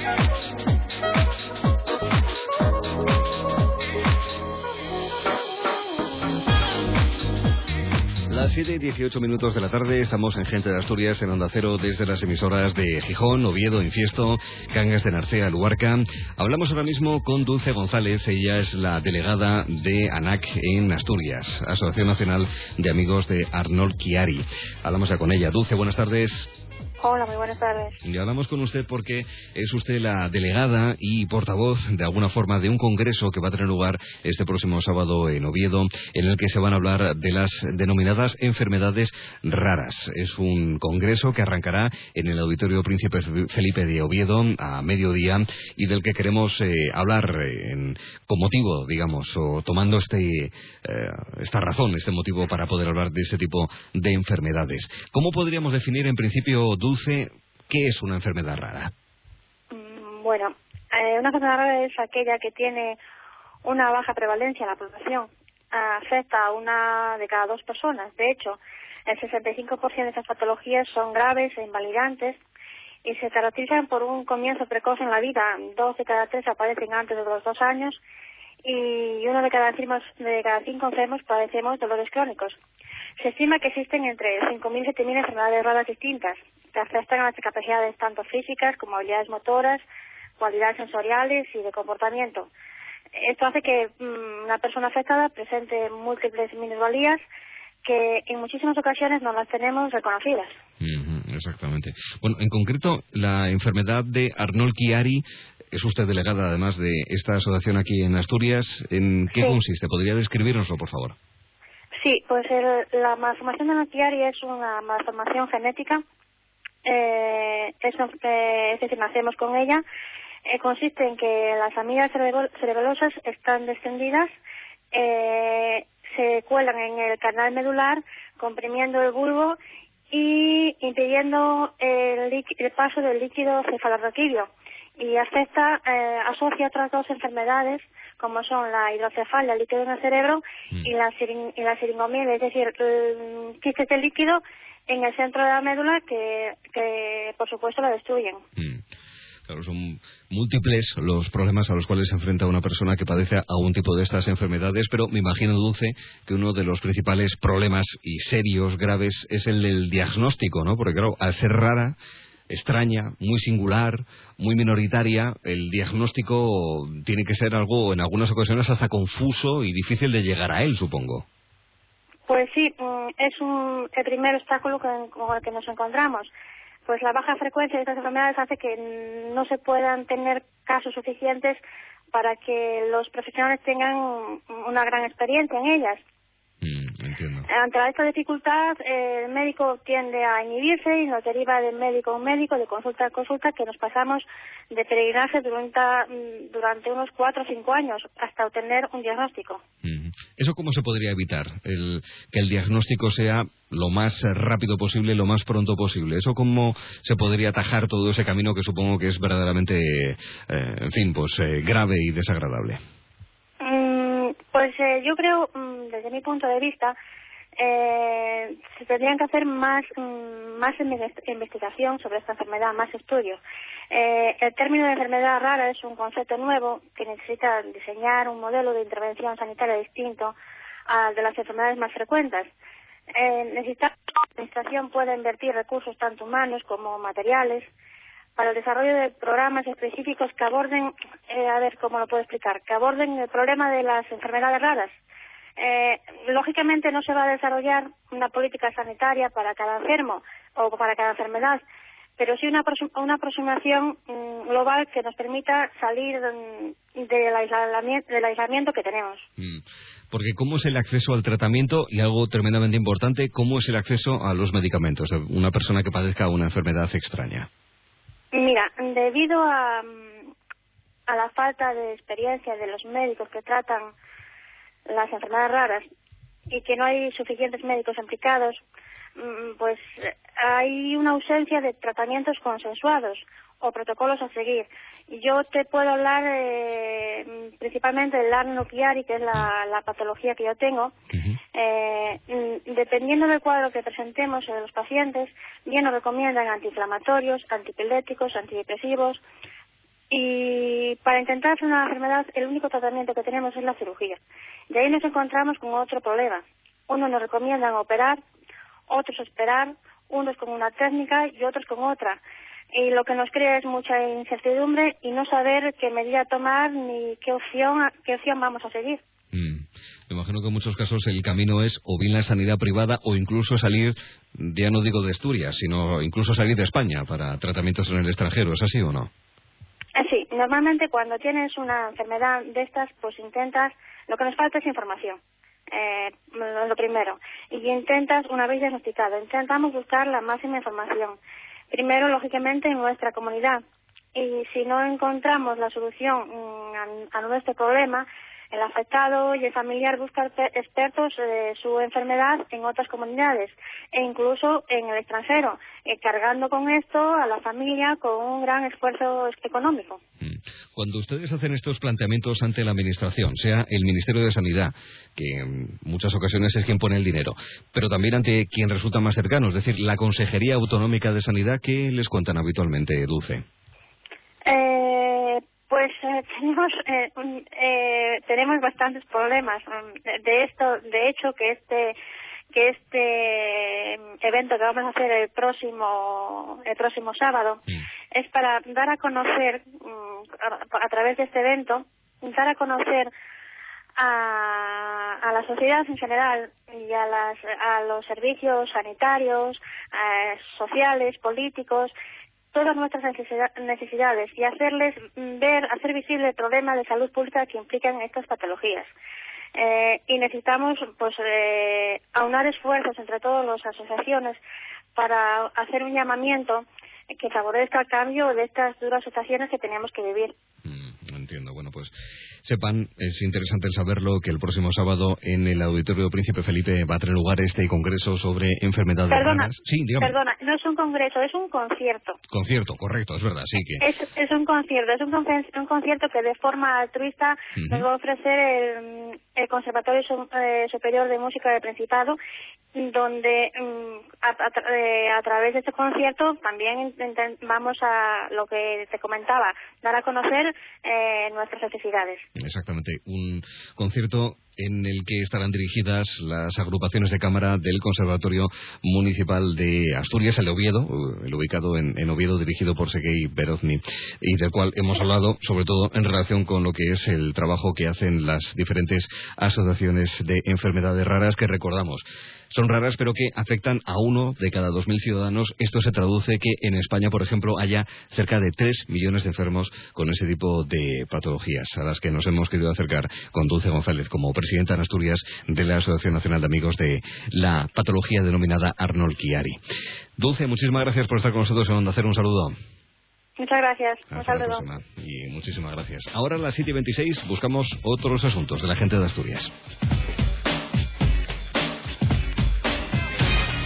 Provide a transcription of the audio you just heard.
Las 7:18 de la tarde, estamos en Gente de Asturias, en Onda Cero, desde las emisoras de Gijón, Oviedo, Infiesto, Cangas de Narcea, Luarca. Hablamos ahora mismo con Dulce González, ella es la delegada de ANAC en Asturias, Asociación Nacional de Amigos de Arnol Chiari. Hablamos ya con ella. Dulce, buenas tardes. Hola, muy buenas tardes. Y hablamos con usted porque es usted la delegada y portavoz, de alguna forma, de un congreso que va a tener lugar este próximo sábado en Oviedo, en el que se van a hablar de las denominadas enfermedades raras. Es un congreso que arrancará en el Auditorio Príncipe Felipe de Oviedo a mediodía y del que queremos hablar con motivo, digamos, o tomando esta razón, este motivo para poder hablar de este tipo de enfermedades. ¿Cómo podríamos definir en principio, Dulce, qué es una enfermedad rara? Bueno, una enfermedad rara es aquella que tiene una baja prevalencia en la población. Afecta a una de cada dos personas. De hecho, el 65% de estas patologías son graves e invalidantes y se caracterizan por un comienzo precoz en la vida. 2 de cada 3 aparecen antes de los 2 años y 1 de cada 5 enfermos padecemos dolores crónicos. Se estima que existen entre 5.000 y 7.000 enfermedades raras distintas que afectan a las capacidades tanto físicas como habilidades motoras, cualidades sensoriales y de comportamiento. Esto hace que una persona afectada presente múltiples minusvalías que en muchísimas ocasiones no las tenemos reconocidas. Exactamente. Bueno, en concreto, la enfermedad de Arnol Chiari, es usted delegada además de esta asociación aquí en Asturias. ¿En qué consiste? ¿Podría describirnoslo, por favor? Sí, pues la malformación de Arnol Chiari es una malformación genética. Es decir, nacemos con ella. Consiste en que las amigas cerebelosas están descendidas, se cuelan en el canal medular, comprimiendo el bulbo y impidiendo el paso del líquido cefalorraquídeo, y asocia otras 2 enfermedades como son la hidrocefalia, el líquido en el cerebro, y la siringomiela, es decir, quistes de líquido en el centro de la médula que por supuesto la destruyen. Claro, son múltiples los problemas a los cuales se enfrenta una persona que padece algún tipo de estas enfermedades, pero me imagino, Dulce, que uno de los principales problemas y serios, graves, es el del diagnóstico, ¿no? Porque claro, al ser rara, extraña, muy singular, muy minoritaria, el diagnóstico tiene que ser algo, en algunas ocasiones, hasta confuso y difícil de llegar a él, supongo. Pues sí, es el primer obstáculo con el que nos encontramos. Pues la baja frecuencia de estas enfermedades hace que no se puedan tener casos suficientes para que los profesionales tengan una gran experiencia en ellas. Entiendo. Ante esta dificultad, el médico tiende a inhibirse y nos deriva de médico a médico, de consulta a consulta, que nos pasamos de peregrinaje durante unos 4 o 5 años hasta obtener un diagnóstico. ¿Eso cómo se podría evitar? Que el diagnóstico sea lo más rápido posible, lo más pronto posible. ¿Eso cómo se podría atajar todo ese camino que supongo que es verdaderamente, grave y desagradable? Pues yo creo, desde mi punto de vista, se tendrían que hacer más investigación sobre esta enfermedad, más estudios. El término de enfermedad rara es un concepto nuevo que necesita diseñar un modelo de intervención sanitaria distinto al de las enfermedades más frecuentes. La administración puede invertir recursos tanto humanos como materiales para el desarrollo de programas específicos que aborden, ¿cómo lo puedo explicar? Que aborden el problema de las enfermedades raras. Lógicamente no se va a desarrollar una política sanitaria para cada enfermo o para cada enfermedad, pero sí una aproximación global que nos permita salir del aislamiento que tenemos. Porque ¿cómo es el acceso al tratamiento? Y algo tremendamente importante, ¿cómo es el acceso a los medicamentos de una persona que padezca una enfermedad extraña? Mira, debido a la falta de experiencia de los médicos que tratan las enfermedades raras y que no hay suficientes médicos implicados, pues hay una ausencia de tratamientos consensuados o protocolos a seguir. Yo te puedo hablar principalmente del Arnol Chiari, que es la patología que yo tengo. Dependiendo del cuadro que presentemos en los pacientes, bien nos recomiendan antiinflamatorios, antiepilépticos, antidepresivos, Y para intentar una enfermedad, el único tratamiento que tenemos es la cirugía. De ahí nos encontramos con otro problema. Unos nos recomiendan operar, otros esperar, unos con una técnica y otros con otra. Y lo que nos crea es mucha incertidumbre y no saber qué medida tomar ni qué opción vamos a seguir. Me imagino que en muchos casos el camino es o bien la sanidad privada o incluso salir, ya no digo de Asturias, sino incluso salir de España para tratamientos en el extranjero. ¿Es así o no? Sí, normalmente cuando tienes una enfermedad de estas, pues intentas, lo que nos falta es información, lo primero, y intentas, una vez diagnosticado, intentamos buscar la máxima información, primero lógicamente en nuestra comunidad, y si no encontramos la solución a nuestro problema, el afectado y el familiar busca expertos de su enfermedad en otras comunidades e incluso en el extranjero, cargando con esto a la familia con un gran esfuerzo económico. Cuando ustedes hacen estos planteamientos ante la Administración, sea el Ministerio de Sanidad, que en muchas ocasiones es quien pone el dinero, pero también ante quien resulta más cercano, es decir, la Consejería Autonómica de Sanidad, ¿qué les cuentan habitualmente, Dulce? Pues tenemos bastantes problemas de esto. De hecho, que este evento que vamos a hacer el próximo sábado es para dar a conocer a través de este evento, dar a conocer a la sociedad en general y a los servicios sanitarios, sociales, políticos, todas nuestras necesidades y hacer visible el problema de salud pública que implican estas patologías. Y necesitamos aunar esfuerzos entre todas las asociaciones para hacer un llamamiento que favorezca el cambio de estas duras situaciones que tenemos que vivir. Entiendo. Bueno, pues sepan, es interesante el saberlo, que el próximo sábado en el Auditorio Príncipe Felipe va a tener lugar este congreso sobre enfermedades raras. Sí, dígame. Perdona, no es un congreso, es un concierto. Concierto, correcto, es verdad, sí que... Es un concierto, un concierto que de forma altruista nos va a ofrecer el Conservatorio Superior de Música del Principado, donde a través de este concierto también vamos a, lo que te comentaba, dar a conocer nuestras necesidades. Exactamente, un concierto en el que estarán dirigidas las agrupaciones de cámara del Conservatorio Municipal de Asturias, el Oviedo, el ubicado en Oviedo, dirigido por Sergei Berezovny, y del cual hemos hablado, sobre todo en relación con lo que es el trabajo que hacen las diferentes asociaciones de enfermedades raras, que recordamos, son raras pero que afectan a 1 de cada 2.000 ciudadanos. Esto se traduce que en España, por ejemplo, haya cerca de 3 millones de enfermos con ese tipo de patologías, a las que nos hemos querido acercar con Dulce González como presidenta en Asturias de la Asociación Nacional de Amigos de la Patología denominada Arnold-Chiari. Dulce, muchísimas gracias por estar con nosotros en Onda Cero. Un saludo. Muchas gracias. Un saludo. Y muchísimas gracias. Ahora a las 7:26 buscamos otros asuntos de la gente de Asturias.